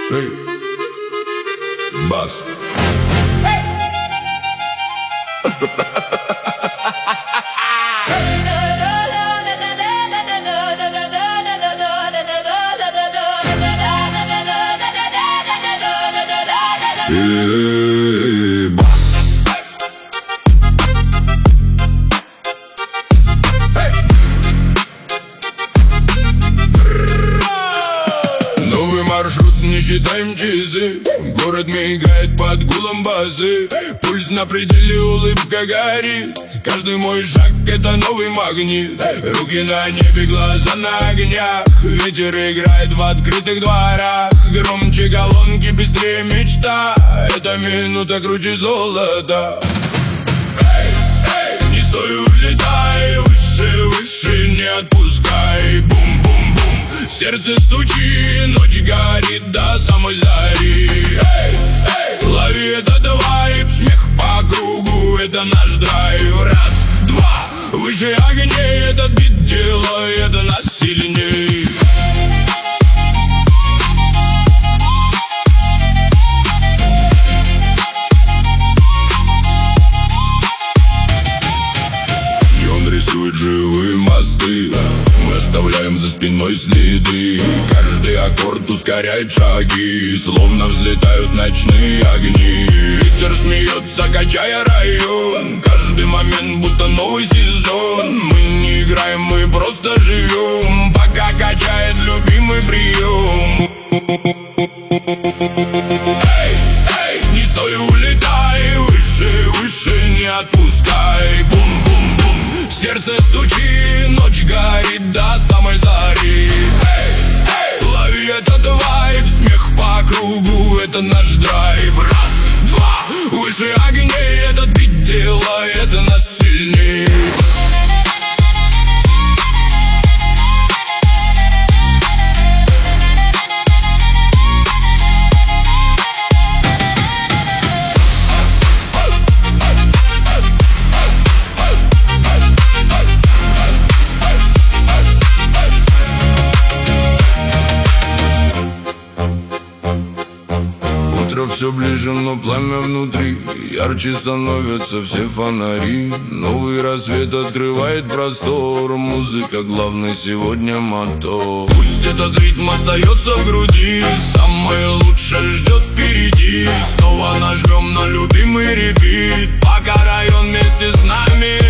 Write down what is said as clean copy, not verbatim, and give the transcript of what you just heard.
Эй, бас. Новый маршрут, не считаем часы. Город мигает под гулом базы. Пульс на пределе, улыбка горит. Каждый мой шаг — это новый магнит. Руки на небе, глаза на огнях. Ветер играет в открытых дворах. Громче колонки, быстрее мечта. Эта минута круче золота. Эй, эй, не стой, улетай. Выше, выше, не отпускай. Бум-бум-бум, сердце стучит, ночь горит до самой зари. Эй, эй, лови этот вайб, смех по кругу, это наш драйв. Раз, два, выше огней, этот бит делает нас сильней. И он рисует живые мосты, мы оставляем за спиной следы. Каждый аккорд ускоряет шаги, словно взлетают ночные огни. Ветер смеется, качая район. Каждый момент будто новый сезон. Мы не играем, мы просто живем, пока качает любимый прием. Эй, эй, не стой, улетай. Выше, выше, не отпускай. Бум-бум-бум, сердце стучит, ночь горит до самой зари. Эй, эй, лови этот вайб, смех по кругу, это наш драйв. Раз, два, выше огней, этот бит делает нас сильней. Все ближе, но пламя внутри. Ярче становятся все фонари. Новый рассвет открывает простор. Музыка главный сегодня мотор. Пусть этот ритм остается в груди. Самое лучшее ждет впереди. Снова нажмем на любимый репит, пока район вместе с нами.